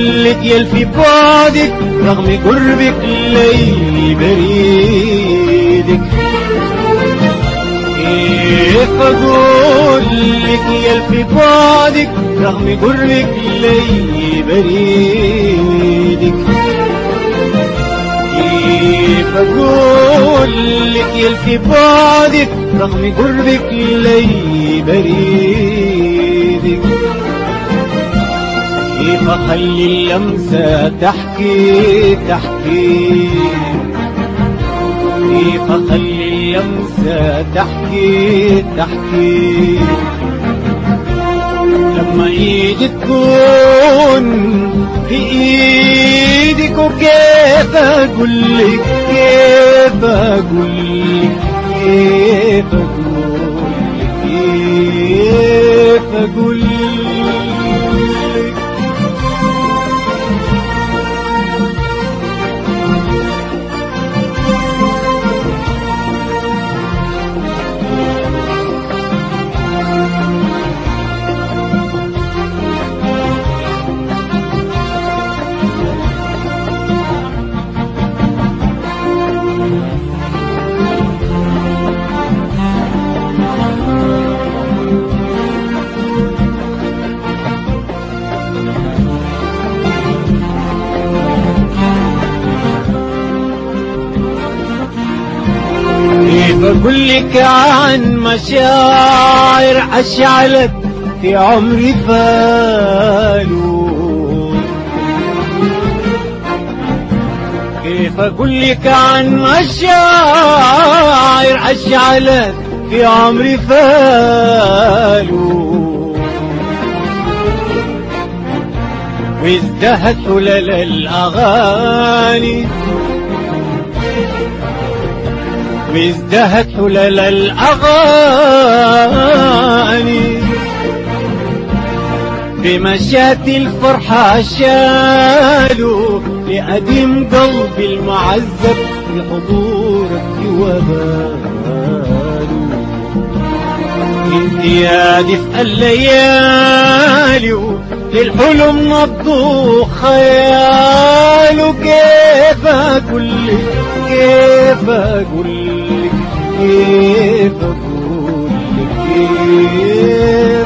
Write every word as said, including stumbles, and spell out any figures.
لك يا في بعدك رغم قربك لي بريدك. كيف اقول لك يا في بعدك رغم قربك لي بريدك. كيف اقول لك يا في بعدك رغم قربك لي بريدك. كيف اخلي اللمسة تحكي تحكي. كيف اخلي اللمسة تحكي تحكي لما ايدي تكون في ايدك. وكيف اقول لك كيف اقول لك كيف اقول لك كيف اقول لك. كيف اقول لك عن مشاعر اشعلت في عمري فالو. كيف اقول لك عن مشاعر اشعلت في عمري فالو. وازدهت حلل الاغاني وازدهت حلل الأغاني بمشات الفرحة شالوا لأدم قلبي المعذب بحضورك وبالو. امتيادي في الليالي للحلم نبضوا خياله. كيف أقول لك كيف أقول لك كيف أقول لك كيف